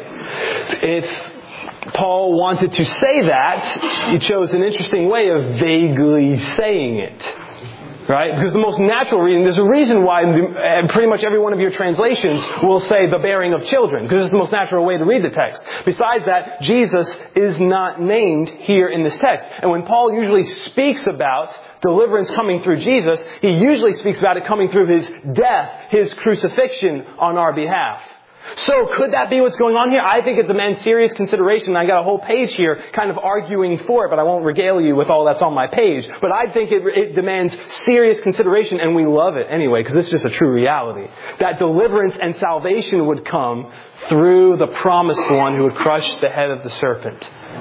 If Paul wanted to say that, he chose an interesting way of vaguely saying it. Right? Because the most natural reading, there's a reason why pretty much every one of your translations will say the bearing of children, because it's the most natural way to read the text. Besides that, Jesus is not named here in this text. And when Paul usually speaks about deliverance coming through Jesus, he usually speaks about it coming through His death, His crucifixion on our behalf. So could that be what's going on here? I think it demands serious consideration. I got a whole page here kind of arguing for it, but I won't regale you with all that's on my page. But I think it, it demands serious consideration, and we love it anyway, because it's just a true reality. That deliverance and salvation would come through the promised one who would crush the head of the serpent.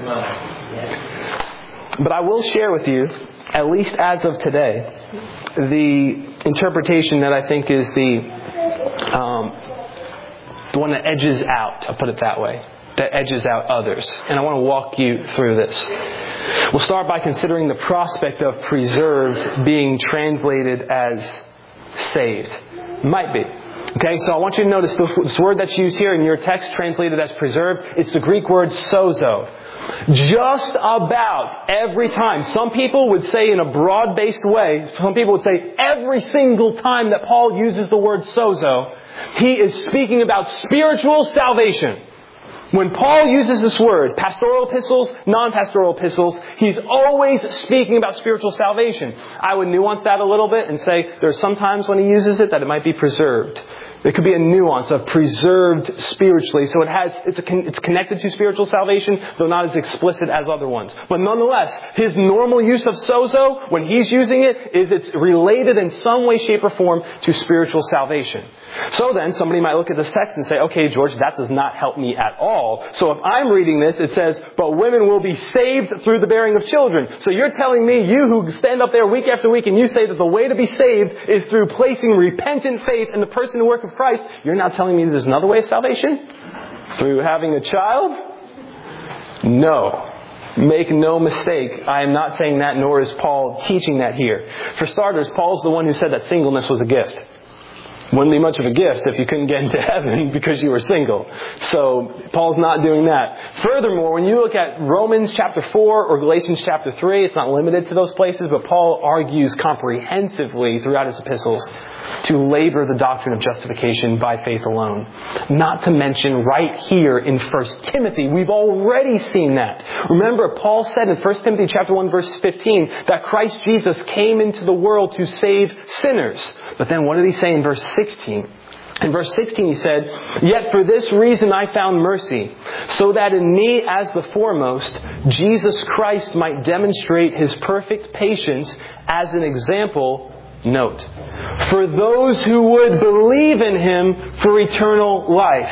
But I will share with you, at least as of today, the interpretation that I think is the... Um, The one that edges out, I'll put it that way. that edges out others. And I want to walk you through this. We'll start by considering the prospect of preserved being translated as saved. Might be. Okay, so I want you to notice this word that's used here in your text translated as preserved. It's the Greek word sozo. Just about every time. Some people would say in a broad-based way, some people would say every single time that Paul uses the word sozo, he is speaking about spiritual salvation. When Paul uses this word, pastoral epistles, non-pastoral epistles, he's always speaking about spiritual salvation. I would nuance that a little bit and say there are some times when he uses it that it might be preserved. There could be a nuance of preserved spiritually. So it has, it's, a, it's connected to spiritual salvation, though not as explicit as other ones. But nonetheless, his normal use of sozo, when he's using it, is it's related in some way, shape, or form to spiritual salvation. So then, somebody might look at this text and say, okay, George, that does not help me at all. So if I'm reading this, it says, but women will be saved through the bearing of children. So you're telling me, you who stand up there week after week and you say that the way to be saved is through placing repentant faith in the person and work of Christ, you're now telling me there's another way of salvation? Through having a child? No. Make no mistake, I am not saying that, nor is Paul teaching that here. For starters, Paul's the one who said that singleness was a gift. Wouldn't be much of a gift if you couldn't get into heaven because you were single. So Paul's not doing that. Furthermore, when you look at Romans chapter four or Galatians chapter three, it's not limited to those places, but Paul argues comprehensively throughout his epistles to labor the doctrine of justification by faith alone. Not to mention right here in First Timothy, we've already seen that. Remember, Paul said in First Timothy chapter one verse fifteen that Christ Jesus came into the world to save sinners. But then what did he say in verse sixteen? In verse sixteen he said, yet for this reason I found mercy, so that in me as the foremost, Jesus Christ might demonstrate his perfect patience as an example, note, for those who would believe in him for eternal life.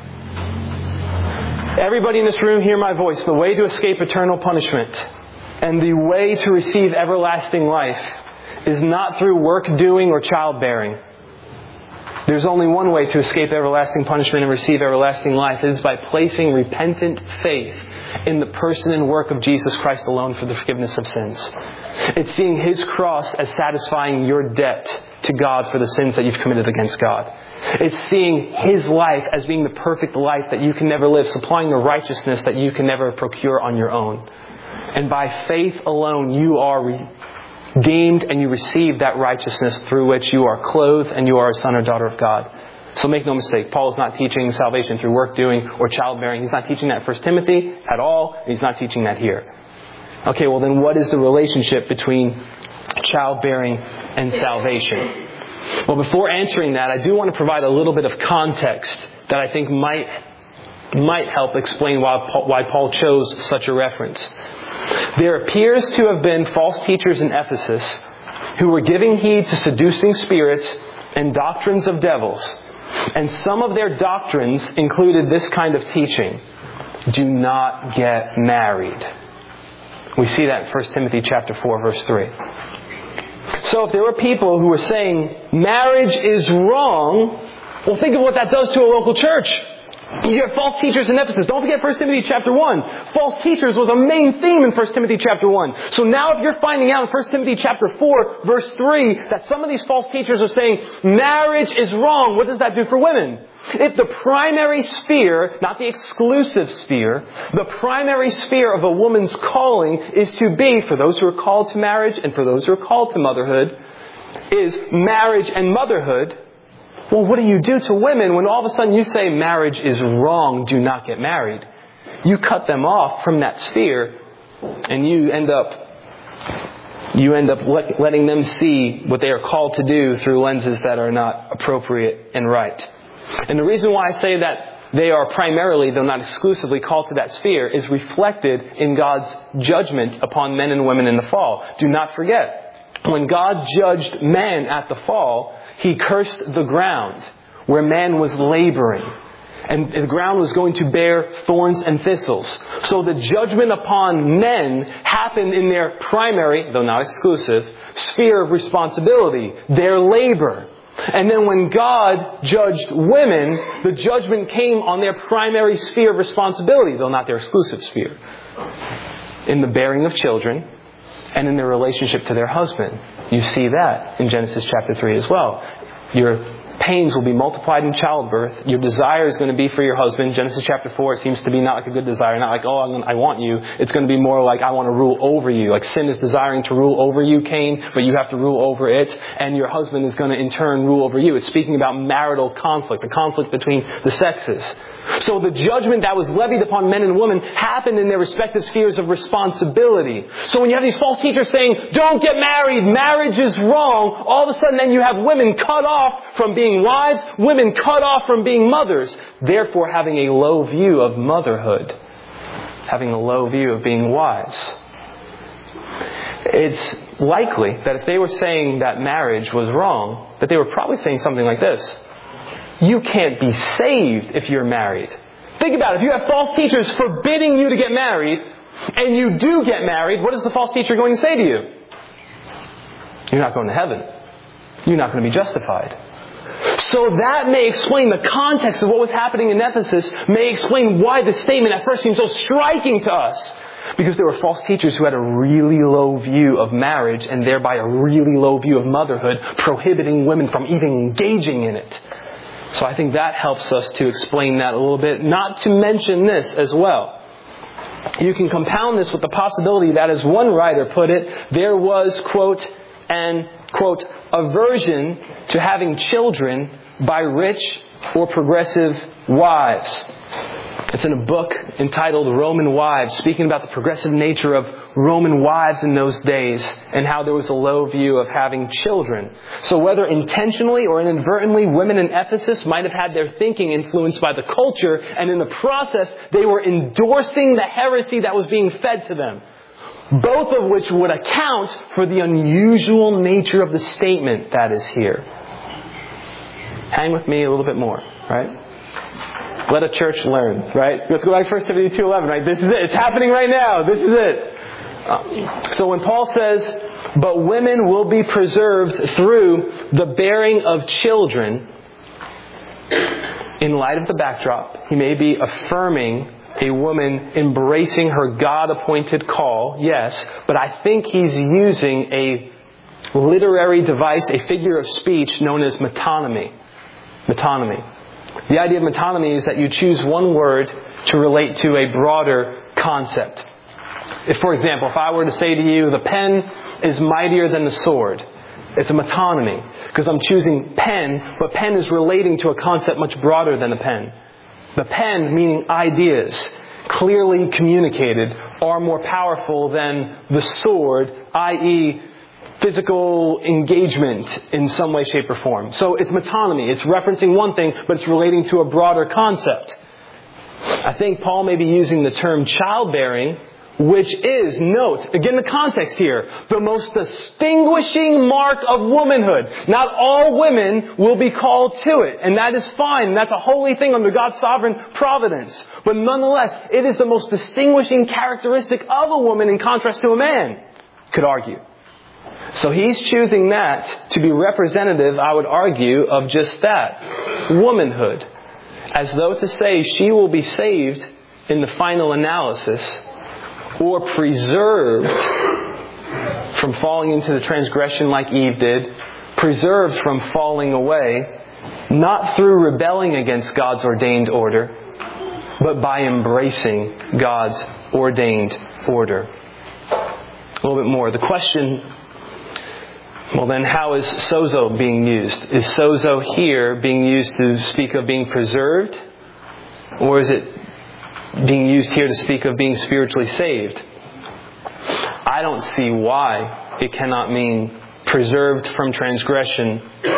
Everybody in this room hear my voice. The way to escape eternal punishment and the way to receive everlasting life is not through work doing or childbearing. There's only one way to escape everlasting punishment and receive everlasting life. It is by placing repentant faith in the person and work of Jesus Christ alone for the forgiveness of sins. It's seeing his cross as satisfying your debt to God for the sins that you've committed against God. It's seeing his life as being the perfect life that you can never live, supplying the righteousness that you can never procure on your own. And by faith alone, you are redeemed and you receive that righteousness through which you are clothed and you are a son or daughter of God. So make no mistake, Paul is not teaching salvation through work doing or childbearing. He's not teaching that in First Timothy at all. And he's not teaching that here. Okay, well then what is the relationship between childbearing and salvation? Well, before answering that, I do want to provide a little bit of context that I think might might help explain why Paul, why Paul chose such a reference. There appears to have been false teachers in Ephesus who were giving heed to seducing spirits and doctrines of devils. And some of their doctrines included this kind of teaching. Do not get married. We see that in First Timothy chapter four, verse three. So if there were people who were saying marriage is wrong, well, think of what that does to a local church. You have false teachers in Ephesus. Don't forget First Timothy chapter one. False teachers was a main theme in First Timothy chapter one. So now if you're finding out in First Timothy chapter four, verse three, that some of these false teachers are saying marriage is wrong, what does that do for women? If the primary sphere, not the exclusive sphere, the primary sphere of a woman's calling is to be, for those who are called to marriage and for those who are called to motherhood, is marriage and motherhood, well, what do you do to women when all of a sudden you say marriage is wrong, do not get married? You cut them off from that sphere and you end up you end up let, letting them see what they are called to do through lenses that are not appropriate and right. And the reason why I say that they are primarily, though not exclusively, called to that sphere is reflected in God's judgment upon men and women in the fall. Do not forget, when God judged man at the fall, he cursed the ground where man was laboring. And the ground was going to bear thorns and thistles. So the judgment upon men happened in their primary, though not exclusive, sphere of responsibility, their labor. And then when God judged women, the judgment came on their primary sphere of responsibility, though not their exclusive sphere, in the bearing of children and in their relationship to their husband. You see that in Genesis chapter three as well. Your pains will be multiplied in childbirth. Your desire is going to be for your husband. Genesis chapter four, it seems to be not like a good desire. Not like, oh, I'm gonna, I want you. It's going to be more like, I want to rule over you. Like sin is desiring to rule over you, Cain, but you have to rule over it. And your husband is going to in turn rule over you. It's speaking about marital conflict, the conflict between the sexes. So the judgment that was levied upon men and women happened in their respective spheres of responsibility. So when you have these false teachers saying, don't get married, marriage is wrong, all of a sudden then you have women cut off from being wives, women cut off from being mothers, therefore having a low view of motherhood, having a low view of being wives. It's likely that if they were saying that marriage was wrong, that they were probably saying something like this: you can't be saved if you're married. Think about it. If you have false teachers forbidding you to get married, and you do get married, what is the false teacher going to say to you? You're not going to heaven. You're not going to be justified. So that may explain the context of what was happening in Ephesus, may explain why the statement at first seemed so striking to us. Because there were false teachers who had a really low view of marriage and thereby a really low view of motherhood, prohibiting women from even engaging in it. So I think that helps us to explain that a little bit. Not to mention this as well. You can compound this with the possibility that, as one writer put it, there was, quote, an, quote, aversion to having children by rich or progressive wives. It's in a book entitled Roman Wives, speaking about the progressive nature of Roman wives in those days and how there was a low view of having children. So whether intentionally or inadvertently, women in Ephesus might have had their thinking influenced by the culture, and in the process, they were endorsing the heresy that was being fed to them. Both of which would account for the unusual nature of the statement that is here. Hang with me a little bit more, right? Let a church learn, right? Let's go back to First Timothy two eleven, right? This is it. It's happening right now. This is it. Uh, so when Paul says, but women will be preserved through the bearing of children, in light of the backdrop, he may be affirming a woman embracing her God-appointed call, yes, but I think he's using a literary device, a figure of speech known as metonymy. Metonymy. The idea of metonymy is that you choose one word to relate to a broader concept. If, for example, if I were to say to you, the pen is mightier than the sword, it's a metonymy, because I'm choosing pen, but pen is relating to a concept much broader than a pen. The pen, meaning ideas, clearly communicated, are more powerful than the sword, that is physical engagement in some way, shape, or form. So it's metonymy. It's referencing one thing, but it's relating to a broader concept. I think Paul may be using the term childbearing, which is, note, again the context here, the most distinguishing mark of womanhood. Not all women will be called to it, and that is fine. And that's a holy thing under God's sovereign providence. But nonetheless, it is the most distinguishing characteristic of a woman in contrast to a man, could argue. So he's choosing that to be representative, I would argue, of just that, womanhood. As though to say she will be saved in the final analysis, or preserved from falling into the transgression like Eve did, preserved from falling away, not through rebelling against God's ordained order, but by embracing God's ordained order. A little bit more. The question, well then, how is sozo being used? Is sozo here being used to speak of being preserved? Or is it being used here to speak of being spiritually saved? I don't see why it cannot mean preserved from transgression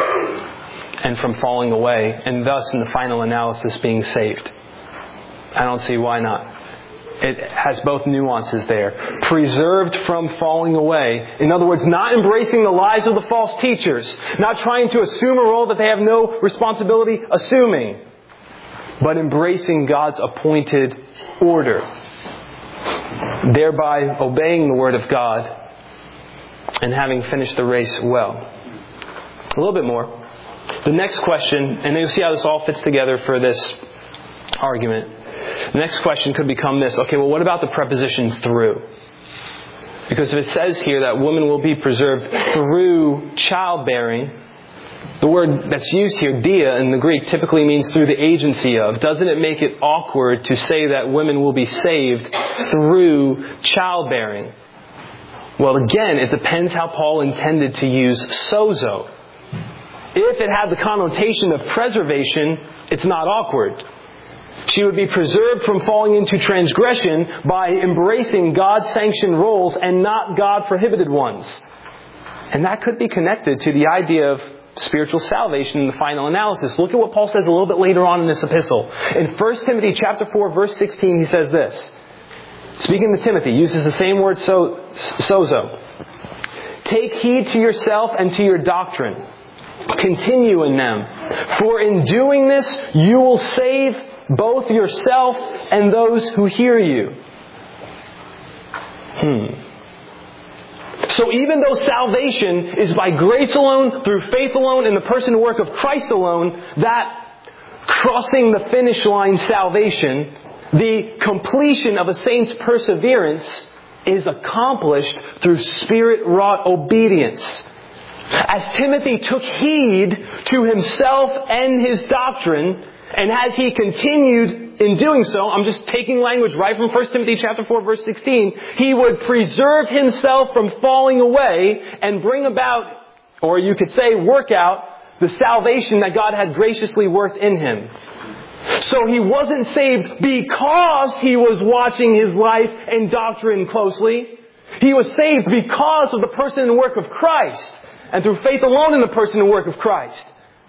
and from falling away, and thus in the final analysis being saved. I don't see why not. It has both nuances there. Preserved from falling away. In other words, not embracing the lies of the false teachers. Not trying to assume a role that they have no responsibility assuming. But embracing God's appointed order. Thereby obeying the Word of God and having finished the race well. A little bit more. The next question, and you'll see how this all fits together for this argument. The next question could become this. Okay, well, what about the preposition through? Because if it says here that women will be preserved through childbearing, the word that's used here, dia, in the Greek, typically means through the agency of. Doesn't it make it awkward to say that women will be saved through childbearing? Well, again, it depends how Paul intended to use sozo. If it had the connotation of preservation, it's not awkward. She would be preserved from falling into transgression by embracing God-sanctioned roles and not God-prohibited ones. And that could be connected to the idea of spiritual salvation in the final analysis. Look at what Paul says a little bit later on in this epistle. In First Timothy chapter four, verse sixteen, he says this. Speaking to Timothy, uses the same word so, sozo. Take heed to yourself and to your doctrine. Continue in them. For in doing this, you will save both yourself and those who hear you. Hmm. So even though salvation is by grace alone, through faith alone, in the person and work of Christ alone, that crossing the finish line salvation, the completion of a saint's perseverance, is accomplished through Spirit-wrought obedience. As Timothy took heed to himself and his doctrine, and as he continued in doing so, I'm just taking language right from First Timothy chapter four, verse sixteen, he would preserve himself from falling away and bring about, or you could say work out, the salvation that God had graciously worked in him. So he wasn't saved because he was watching his life and doctrine closely. He was saved because of the person and work of Christ, and through faith alone in the person and work of Christ.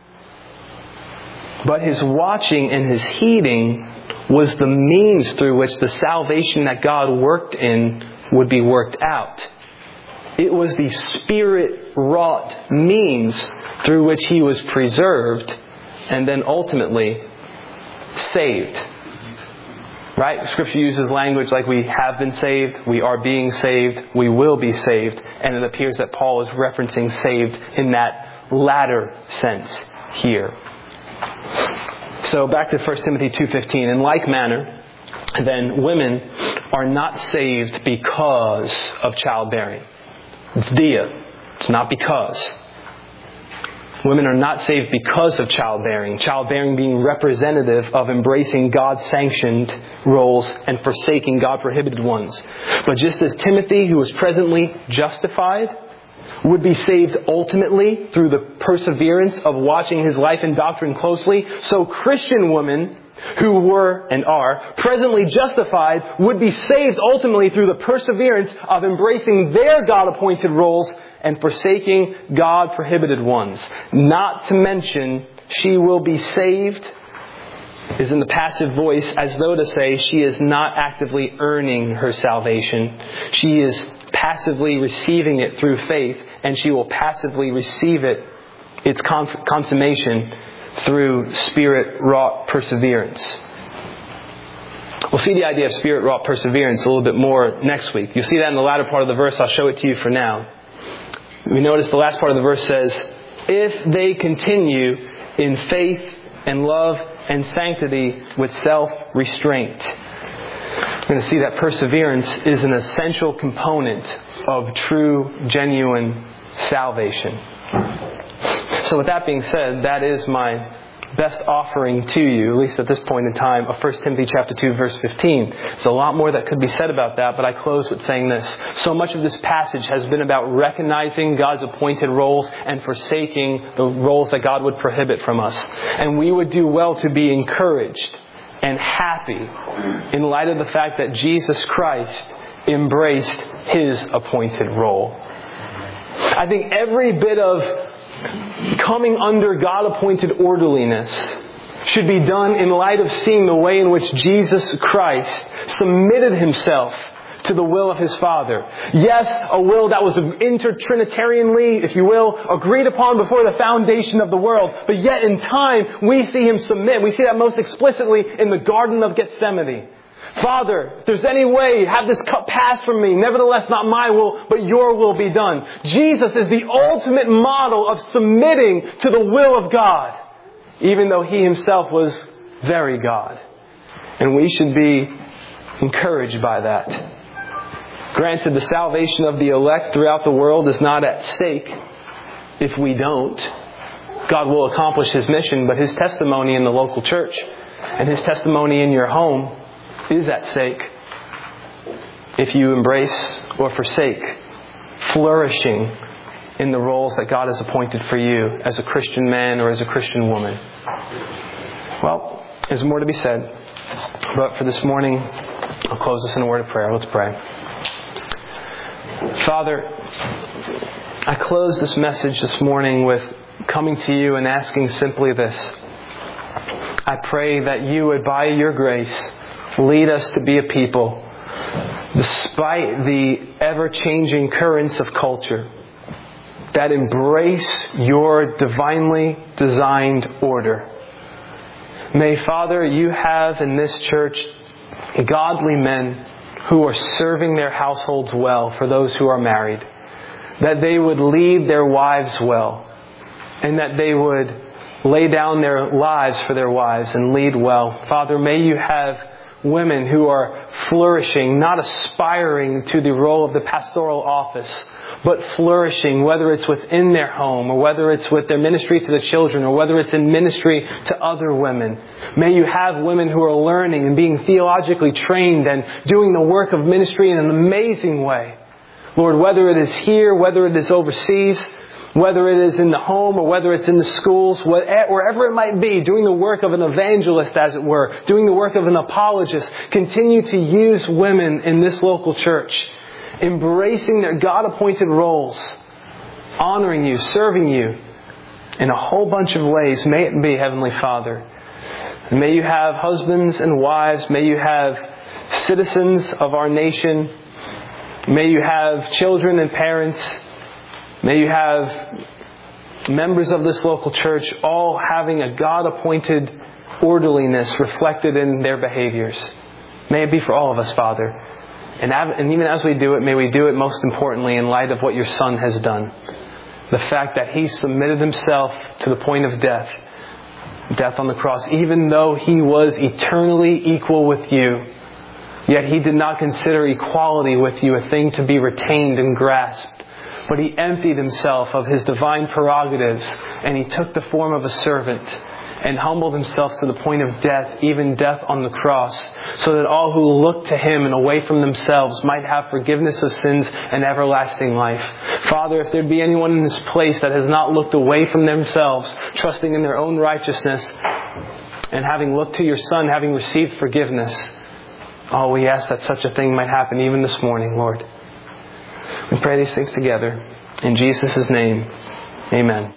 But his watching and his heeding was the means through which the salvation that God worked in would be worked out. It was the Spirit-wrought means through which he was preserved and then ultimately saved. Right? Scripture uses language like we have been saved, we are being saved, we will be saved. And it appears that Paul is referencing saved in that latter sense here. So back to First Timothy two fifteen. In like manner, then women are not saved because of childbearing. It's dia. It's not because. Women are not saved because of childbearing. Childbearing being representative of embracing God-sanctioned roles and forsaking God-prohibited ones. But just as Timothy, who is presently justified, would be saved ultimately through the perseverance of watching his life and doctrine closely, so Christian women who were and are presently justified would be saved ultimately through the perseverance of embracing their God-appointed roles and forsaking God-prohibited ones. Not to mention, she will be saved is in the passive voice as though to say she is not actively earning her salvation. She is passively receiving it through faith, and she will passively receive it, its consummation, through Spirit-wrought perseverance. We'll see the idea of Spirit-wrought perseverance a little bit more next week. You'll see that in the latter part of the verse. I'll show it to you for now. We notice the last part of the verse says, if they continue in faith and love and sanctity with self-restraint. We're going to see that perseverance is an essential component of true, genuine salvation. So with that being said, that is my best offering to you, at least at this point in time, of First Timothy chapter two, verse fifteen. There's a lot more that could be said about that, but I close with saying this. So much of this passage has been about recognizing God's appointed roles and forsaking the roles that God would prohibit from us. And we would do well to be encouraged and happy in light of the fact that Jesus Christ embraced His appointed role. I think every bit of coming under God-appointed orderliness should be done in light of seeing the way in which Jesus Christ submitted Himself to the will of His Father. Yes, a will that was inter-Trinitarianly, if you will, agreed upon before the foundation of the world. But yet in time, we see Him submit. We see that most explicitly in the Garden of Gethsemane. Father, if there's any way, have this cup pass from me. Nevertheless, not my will, but your will be done. Jesus is the ultimate model of submitting to the will of God, even though He Himself was very God. And we should be encouraged by that. Granted, the salvation of the elect throughout the world is not at stake if we don't. God will accomplish His mission, but His testimony in the local church and His testimony in your home is at stake if you embrace or forsake flourishing in the roles that God has appointed for you as a Christian man or as a Christian woman. Well, there's more to be said, but for this morning, I'll close this in a word of prayer. Let's pray. Father, I close this message this morning with coming to you and asking simply this. I pray that you would, by your grace, lead us to be a people, despite the ever-changing currents of culture, that embrace your divinely designed order. May, Father, you have in this church godly men who are serving their households well for those who are married, that they would lead their wives well, and that they would lay down their lives for their wives and lead well. Father, may you have women who are flourishing, not aspiring to the role of the pastoral office, but flourishing, whether it's within their home or whether it's with their ministry to the children or whether it's in ministry to other women. May you have women who are learning and being theologically trained and doing the work of ministry in an amazing way. Lord, whether it is here, whether it is overseas, whether it is in the home or whether it's in the schools, wherever it might be, doing the work of an evangelist, as it were, doing the work of an apologist, continue to use women in this local church, embracing their God-appointed roles, honoring you, serving you in a whole bunch of ways. May it be, Heavenly Father. And may you have husbands and wives. May you have citizens of our nation. May you have children and parents. May you have members of this local church all having a God-appointed orderliness reflected in their behaviors. May it be for all of us, Father. And, and even as we do it, may we do it most importantly in light of what your Son has done. The fact that He submitted Himself to the point of death, death on the cross, even though He was eternally equal with you. Yet He did not consider equality with you a thing to be retained and grasped. But He emptied Himself of His divine prerogatives, and He took the form of a servant and humbled Himself to the point of death, even death on the cross, so that all who look to Him and away from themselves might have forgiveness of sins and everlasting life. Father, if there be anyone in this place that has not looked away from themselves, trusting in their own righteousness, and having looked to your Son, having received forgiveness, oh, we ask that such a thing might happen even this morning, Lord. We pray these things together. In Jesus' name, amen.